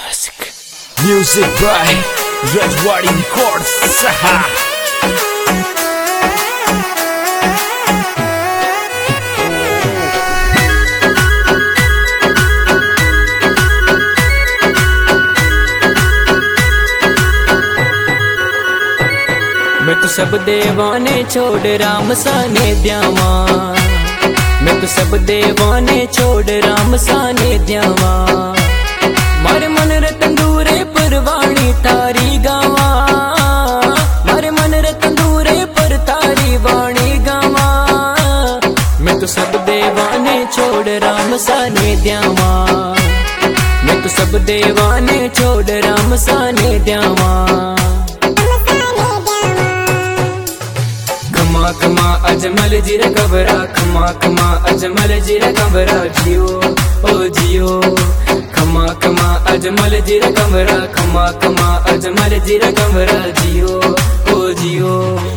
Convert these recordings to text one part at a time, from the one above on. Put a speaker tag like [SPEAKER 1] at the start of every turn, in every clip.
[SPEAKER 1] Classic Music by Rajwadi Records.
[SPEAKER 2] मैं तो सब देवाने छोड़ राम साने द्यावा। मैं तो सब देवाने छोड़ राम साने द्यावा। मारे मन रे तंदूरे परवाणी तारी गावा। मारे मन रे तंदूरे पर तारी वाणी गावा। मैं तो सब देवाने छोड़ राम साने द्यावा। मैं तो सब देवाने छोड़ राम साने द्यावा। खमा खमा अजमल जीरा कबरा, खमा खमा अजमल जीरा कबरा जियो ओ जियो। खमा खमा अजमल जीरा कबरा, खमा खमा अजमल जीरा कबरा जियो ओ जियो।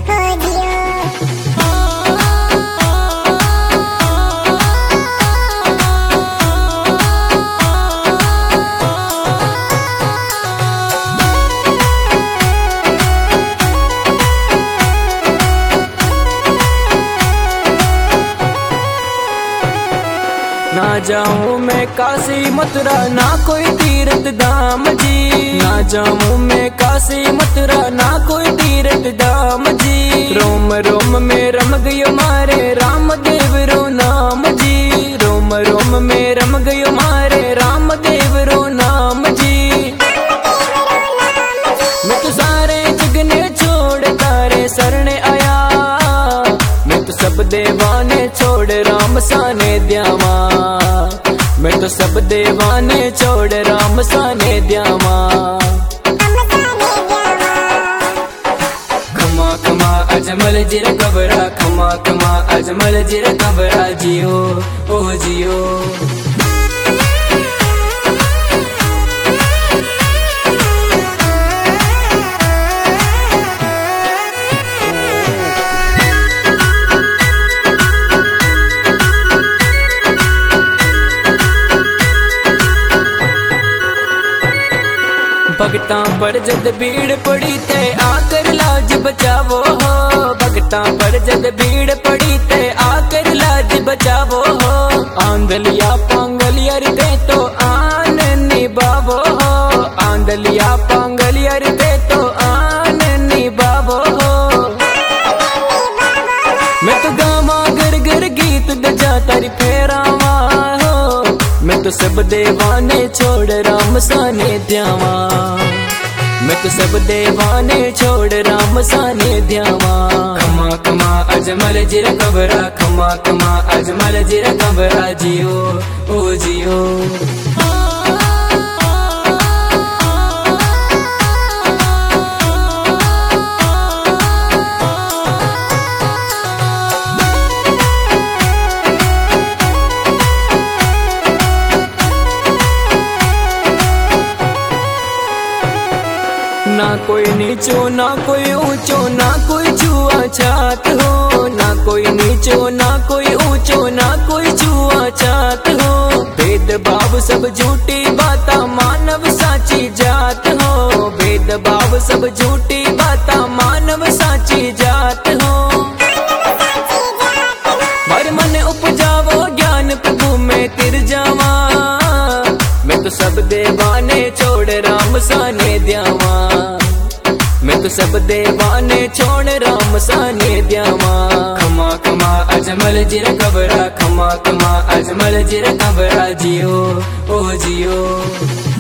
[SPEAKER 2] ना जाऊं मैं काशी मथुरा ना कोई तीर्थ धाम जी। ना जाऊं मैं काशी मथुरा ना कोई तीर्थ धाम जी। रोम रोम में रम गयो मारे राम देव रो नाम जी। रोम रोम में रम गयो मारे राम देव रो नाम जी। मैं तो सारे जगने छोड़ तारे सरने आया। मैं तो सब देवाने छोड़ राम साने द्यावा। मैं तो सब देवाने छोड़ राम साने द्यावा। खमा खमा अजमल जीरा कबरा, खमा खमा अजमल जीरा कबरा जियो ओ जियो। भगतां पर जद भीड़ पड़ी ते आकर लाज बचावो हो। भगतां पर जद भीड़ पड़ी ते आकर लाज बचावो हो। आंदलिया पांगलिया रे तो आन निभावो हो। आंदलिया पांगलिया रे तो आन निभावो हो। मैं तो गावा घर घर गीत गजा तारी फेरावा हो। मैं तो सब देवाने छोड़ राम साने द्यावा। मैं तो सब देवाने छोड़ राम साने द्यावा। खमा खमा अजमल जीरा कबरा, खमा खमा अजमल जीरा कबरा जियो ओ जियो। ना कोई नीचो ना कोई ऊंचो ना कोई छुआ छात हो। ना कोई नीचो ना कोई ऊंचो ना कोई छुआ छात हो। भेद भाव सब झूठी बाता मानव साची जात हो। भेद भाव सब झूठी बाता मानव साची जात हो। हर मन उपजावो ज्ञान प्रभु में तिर जावा। मैं तो सब देवाने छोड़ राम साने द्यावा। मैं तो सब देवाने छोड़ राम साने द्यावा। खमा खमा अजमल जीरा कबरा, खमा खमा अजमल जीरा कबरा जियो ओ जियो।